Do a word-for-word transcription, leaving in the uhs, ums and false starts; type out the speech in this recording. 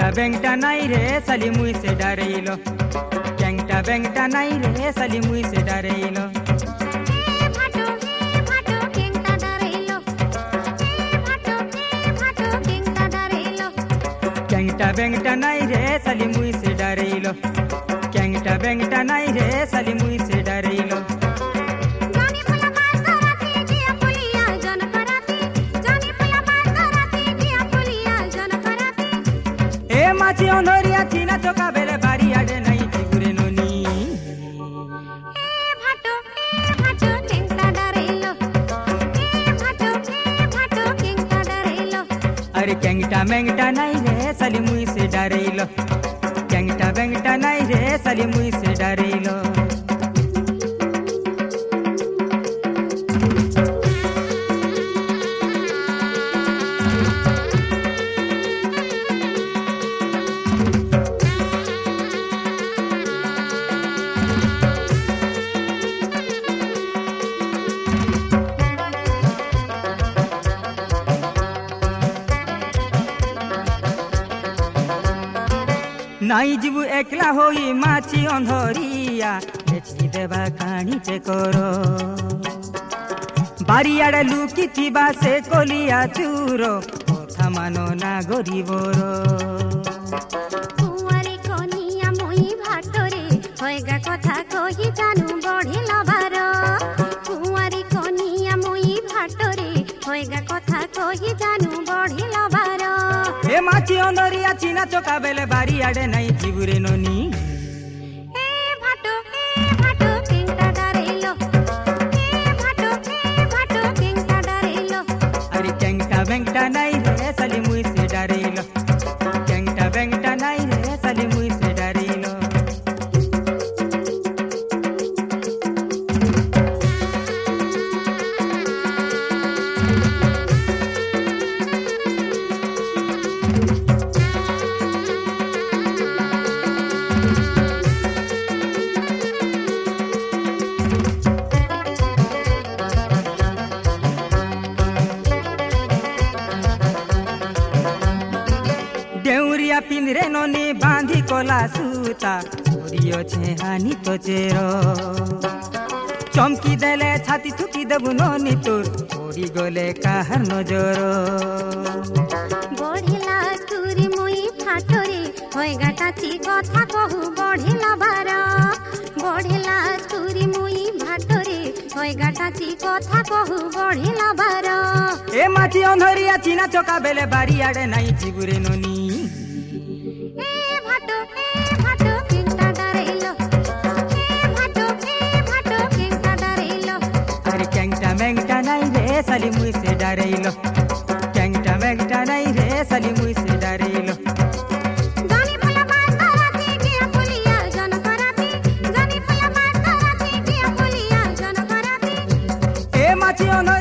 बेंगटा नाई रे साली मुई से डरेलो कैंगटा बेंगटा नाई रे साली मुई से डरेलो कैंगटा बेंगटा नाई रे साली मुई से डरेलो कैंगटा बेंगटा नाई रे साली मुई से डरेलो ए माची ओंधरिया चीना चोका बेले बारी आडे नहीं चिगुरे नोनी ए भाटो ए भाटो केंगटा डरेलो ए भाटो ए भाटो केंगटा डरेलो अरे कैंगटा बेंगटा नाई रे साली मुई से डरेलो कैंगटा बेंगटा नाई रे साली मुई से डरेलो नाई जीवु एकला होई माची अंधरिया बेची देवा काणी चे करो बारियाडे लुकी थिबा से कोलिया चूरो कथा मानो ना गरीबरो कुंवारी कोनिया मुई भाटरे होएगा कथा कहि जानू बढ़िला बार कुंवारी कोनिया मुई भाटरे होएगा कथा कहि जानू बढ़िला बार ए माची अंधरिया चीना चोका बेले बारी आडे नहीं जीवरे नोनी ए भाटो ए भाटो केंगटा डरेलो ए भाटो ए भाटो केंगटा डरेलो अरे कैंगटा बेंगटा नाई रे साली मुई से डरेलो कैंगटा बेंगटा नाई रे साली मुई से डरेलो डेउरिया पिंधरे नोनी बांधी कोला सूता ओरियो छे हानी तो चेरो चमकी देले छाती थुकी देबु नोनी तोर ओरी गोले काहर नजरो बढ़िला तुरी मुई फाटरे होएगा टाची कथा कहू बढ़िला बार बढ़िला तुरी मुई भाटरे होएगा टाची कथा कहू बढ़िला बार ए माची अंधरिया चीना चोका बेले बारी आडे नहीं चिगुरे नोनी ए भाटो ए भाटो केंगटा डरेलो ए भाटो ए भाटो केंगटा डरेलो अरे कैंगटा बेंगटा नाई रे साली मुई से डरेलो कैंगटा बेंगटा नाई रे साली मुई से डरेलो जानी फुला बात कराती जिया पुलिया जन कराती जानी फुला बात कराती जिया पुलिया जन कराती ए माची अंधरिया